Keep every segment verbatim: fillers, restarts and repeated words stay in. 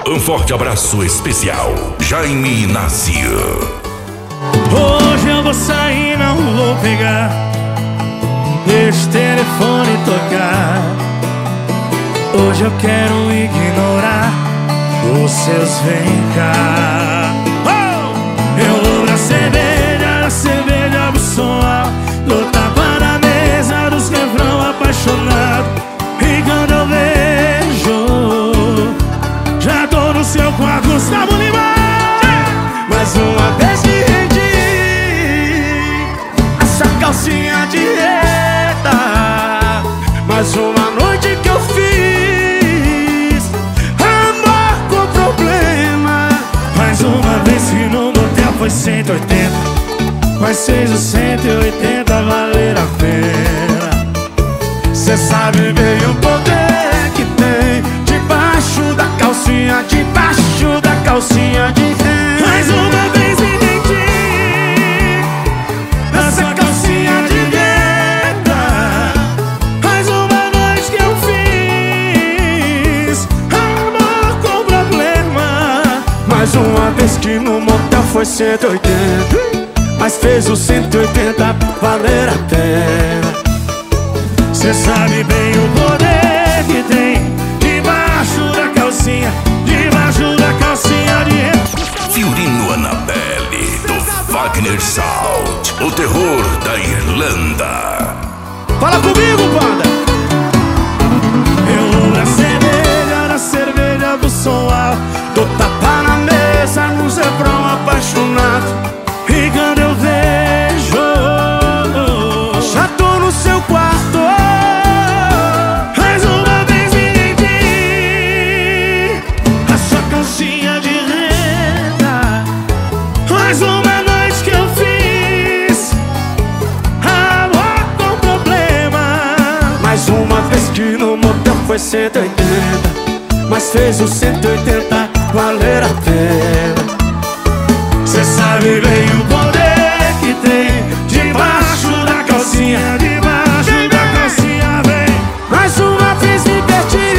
Um forte abraço especial, Jaime Inácio. Hoje eu vou sair, não vou pegar, deixa o telefone tocar. Hoje eu quero ignorar os seus vem cá. Oh! Eu vou na cerveja, na cerveja do som alto, dou tapa na mesa dos refrão apaixonado. E quando eu vejo, já tô no seu quarto, Gustavo Lima. Mais uma vez que rendi a sua calcinha de reta, mais uma noite que eu fiz amor com problema. Mais uma vez que no motel foi cento e oitenta, mas fez os cento e oitenta valer a pena. Cê sabe bem o poder que tem debaixo da calcinha, debaixo da calcinha de renda. Mais uma vez entendi essa calcinha de renda. Mais uma noite que eu fiz amor com problema. Mais uma vez que no motel foi cento e oitenta, mas fez os cento e oitenta valer a pena. Cê sabe bem o poder que tem debaixo da calcinha, debaixo da calcinha de renda. Fiorino Annabelle, do Wagner Salt, o terror da Irlanda. Fala comigo, banda! Eu vou na cerveja, na cerveja do som alto, dou tapa na mesa nos refrão apaixonado. E quando eu vejo, já tô no seu quarto. Mais uma vez entendi a sua calcinha de renda. Mais uma noite que eu fiz amor com problema. Mais uma vez que no motel foi cento e oitenta, mas fez os cento e oitenta valer a pena. Cê sabe bem o poder que tem debaixo da calcinha, debaixo da calcinha, vem. Mais uma vez me perdi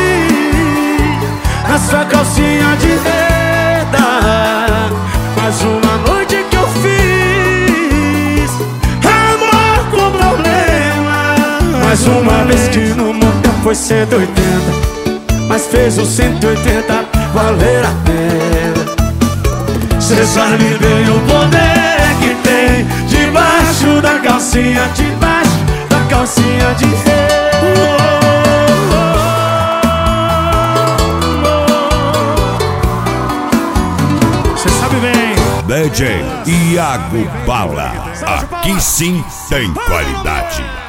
na sua calcinha de renda. Mais uma noite que eu fiz amor com problema. Mais uma vez que no motel foi cento e oitenta, mas fez os cento e oitenta valer a pena. Cê sabe bem o poder que tem debaixo da calcinha, debaixo da calcinha de renda. Cê sabe bem. D J Iago Bala, aqui sim tem qualidade.